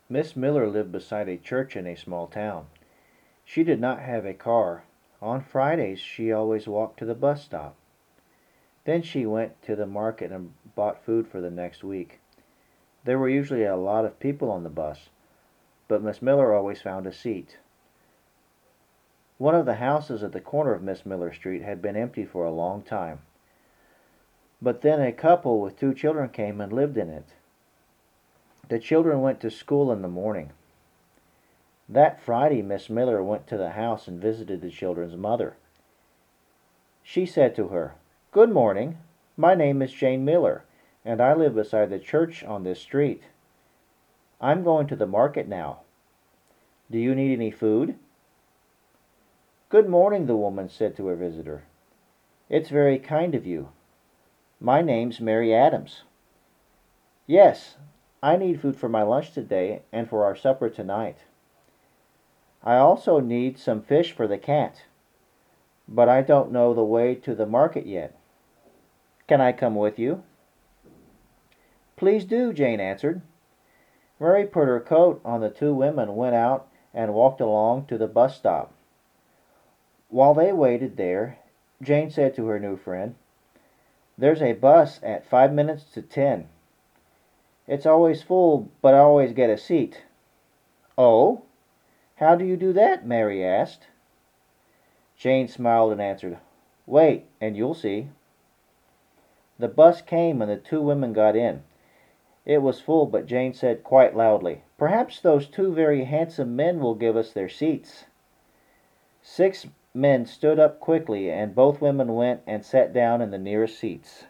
Miss Miller lived beside a church in a small town. She did not have a car. On Fridays she always walked to the bus stop. Then she went to the market and bought food for the next week. There were usually a lot of people on the bus, but Miss Miller always found a seat. One of the houses at the corner of Miss Miller Street had been empty for a long time. But then a couple with two children came and lived in it. The children went to school in the morning. That Friday Miss Miller went to the house and visited the children's mother. She said to her, "Good morning. My name is Jane Miller, and I live beside the church on this street. I'm going to the market now. Do you need any food?" "Good morning," the woman said to her visitor. "It's very kind of you. My name's Mary Adams." "Yes, I need food for my lunch today and for our supper tonight. I also need some fish for the cat, but I don't know the way to the market yet. Can I come with you?" "Please do," Jane answered. Mary put her coat on. The two women went out and walked along to the bus stop. While they waited there, Jane said to her new friend, "There's a bus at 5 minutes to 10. It's always full, but I always get a seat." "Oh? How do you do that?" Mary asked. Jane smiled and answered, "Wait, and you'll see." The bus came and the two women got in. It was full, but Jane said quite loudly, "Perhaps those two very handsome men will give us their seats." 6 men stood up quickly, and both women went and sat down in the nearest seats.